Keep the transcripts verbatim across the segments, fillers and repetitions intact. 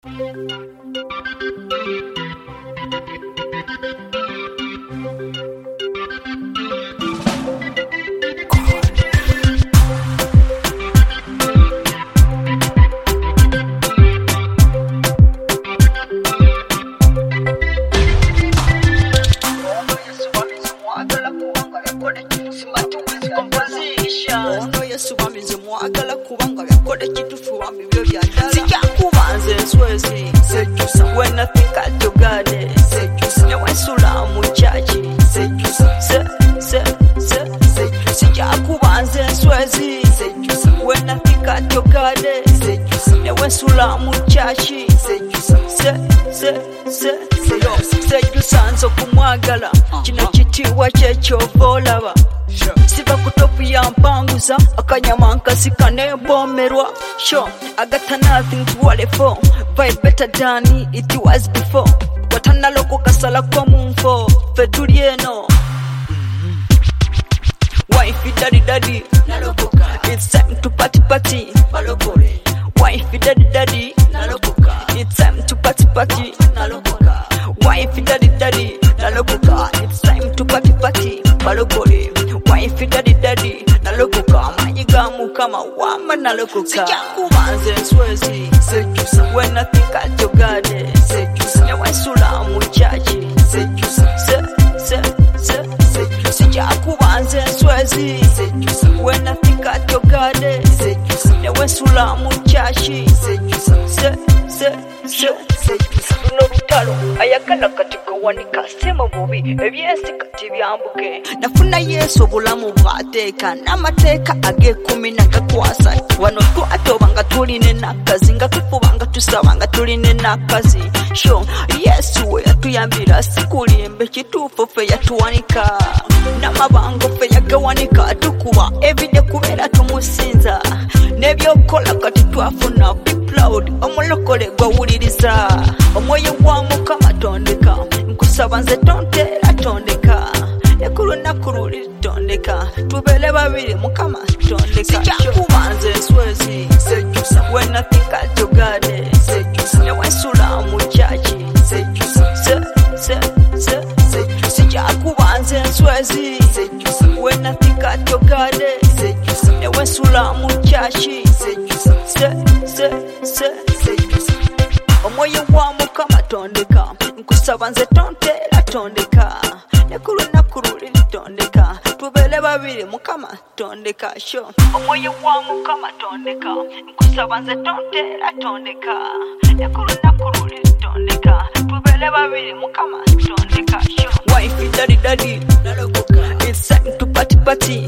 When I think I do God, sejusa. Ne wesula mu chachi, sejusa. Se se se sija kubanze swezi, sejusa. When I think I do God, sejusa. Ne wesula mu chachi, sejusa. Se se se se sejusa nzo kumwagala, kino kitiwa kyekyo bolaba. Siva kutopu ya mpanguza akanyama nkasika nebomerwa. Sure, I got nothing to worry for. Vibe better than it was before. Watana loko kasala kwa mumfo Fetulieno Wifey daddy daddy it's time to party party. Wifey daddy daddy it's time to party party. Wifey daddy daddy it's time to party party. Wifey daddy daddy nalokoka majigamu kama wama nalokoka. Sijakubanze swezi sejusa. When I think I do God, sejusa. Ne wesula mu chachi, sejusa. Se se se se sijakubanze swezi sejusa. When I think I do God, sejusa. Ne wesula mu chachi, sejusa. Se se se sejusa. No butalo ayakala katiko wanika sema bubi ebyesi kati byambuke. Nafuna Yesu obulamu bw'ateeka n'amateeka ag'ekumi nagakwasa. Wano twatobanga tuline nakazi nga tufubanga tusabanga tuline nakazi. Sho Yesu we yatuyambira sikulimbe kituufu ffe yatuwanika n'amabango ffe yagawanika tukuba everyday kubeera tumusinza n'ebyokola kati twafuna be proud omulokole gwawuliriza. Omwoyo gwa Mukama tondeka nkusaba nze tonteera tondeka. Ekulu nakulu litondeka tubele babiri Mukama tondeka. Sijakubanze swezi sejusa. When I think I do God, sejusa. Ne wesula mu chachi, sejusa. Se se se sejusa. Sijakubanze swezi sejusa. When I think I do God, sejusa. Ne wesula mu chachi, sejusa. Se se se sejusa. Omwoyo gwa Mukama tondeka nkusaba nze tonteera tondeka. Nekulu nakulu litondeka tubele babiri Mukama tondeka. Sho omwoyo gwa Mukama tondeka nkusaba nze tonteera tondeka. Nekulu nakulu litondeka tubele babiri Mukama tondeka. Sho wifey daddy daddy nalokoka it's time to party party.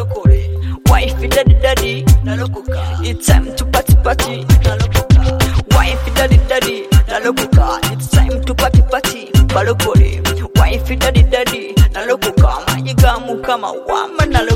Wifey daddy daddy nalokoka it's time to party party. Wifey daddy daddy nalokoka it's time to party party. Balokole Wifey daddy daddy nalokoka majigamu kama wama nalokoka.